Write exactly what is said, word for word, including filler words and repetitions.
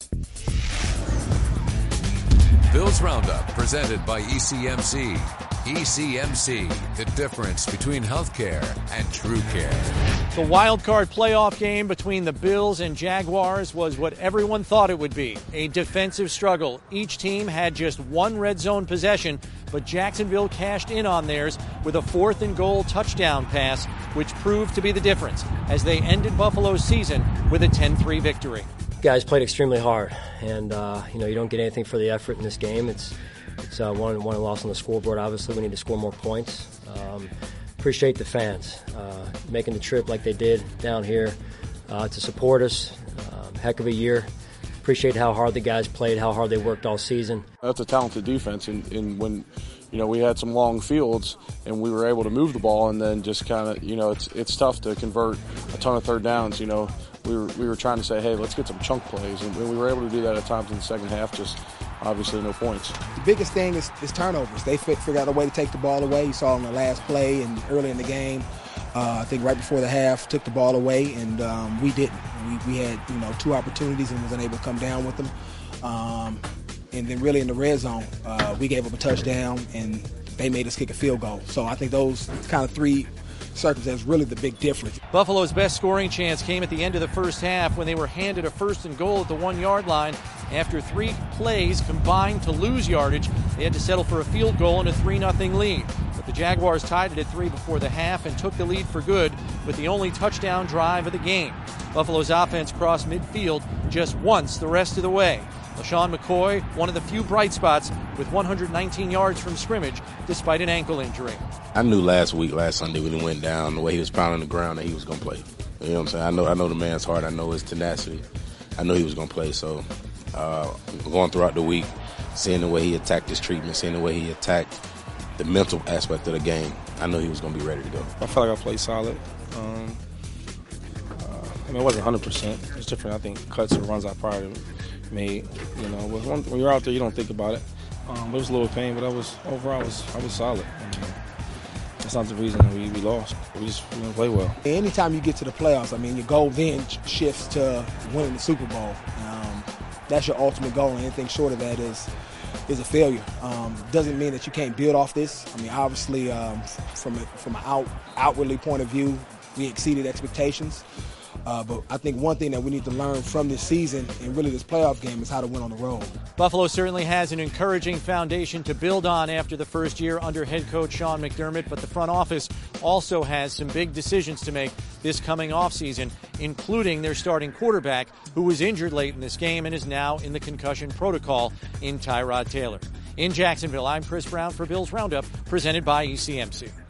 Bills Roundup, presented by E C M C. E C M C, the difference between healthcare and true care. The wild card playoff game between the Bills and Jaguars was what everyone thought it would be, a defensive struggle. Each team had just one red zone possession, but Jacksonville cashed in on theirs with a fourth and goal touchdown pass, which proved to be the difference as they ended Buffalo's season with a ten three victory. Guys played extremely hard, and uh, you know you don't get anything for the effort in this game. It's it's uh, one one loss on the scoreboard. Obviously, we need to score more points. Um, appreciate the fans uh, making the trip like they did down here uh, to support us. Um, heck of a year. Appreciate how hard the guys played, how hard they worked all season. That's a talented defense, and, and when you know we had some long fields and we were able to move the ball, and then just kind of you know it's it's tough to convert a ton of third downs. You know. We were, we were trying to say, hey, let's get some chunk plays, and we were able to do that at times in the second half, just obviously no points. The biggest thing is, is turnovers. They figured out a way to take the ball away. You saw on the last play and early in the game, uh, I think right before the half, took the ball away, and um, we didn't. We, we had you know two opportunities and was unable to come down with them. Um, and then really in the red zone, uh, we gave up a touchdown, and they made us kick a field goal. So I think those kind of three circumstance really the big difference. Buffalo's best scoring chance came at the end of the first half when they were handed a first and goal at the one-yard line. After three plays combined to lose yardage, they had to settle for a field goal and a three nothing lead. But the Jaguars tied it at three before the half and took the lead for good with the only touchdown drive of the game. Buffalo's offense crossed midfield just once the rest of the way. LaShawn McCoy, one of the few bright spots with one hundred nineteen yards from scrimmage despite an ankle injury. I knew last week, last Sunday when he went down, the way he was pounding the ground, that he was going to play. You know what I'm saying? I know I know the man's heart. I know his tenacity. I know he was going to play. So uh, going throughout the week, seeing the way he attacked his treatment, seeing the way he attacked the mental aspect of the game, I know he was going to be ready to go. I felt like I played solid. Um, uh, I mean, it wasn't one hundred percent. It was different, I think, cuts or runs I probably made. You know, but when, when you're out there, you don't think about it. Um, it was a little pain, but I was overall, I was, I was solid. I mean, that's not the reason that we, we lost. We just we didn't play well. Anytime you get to the playoffs, I mean, your goal then shifts to winning the Super Bowl. Um, that's your ultimate goal, and anything short of that is is a failure. Um, doesn't mean that you can't build off this. I mean, obviously, um, from a, from an out, outwardly point of view, we exceeded expectations. Uh, but I think one thing that we need to learn from this season and really this playoff game is how to win on the road. Buffalo certainly has an encouraging foundation to build on after the first year under head coach Sean McDermott, but the front office also has some big decisions to make this coming offseason, including their starting quarterback, who was injured late in this game and is now in the concussion protocol in Tyrod Taylor. In Jacksonville, I'm Chris Brown for Bills Roundup, presented by E C M C.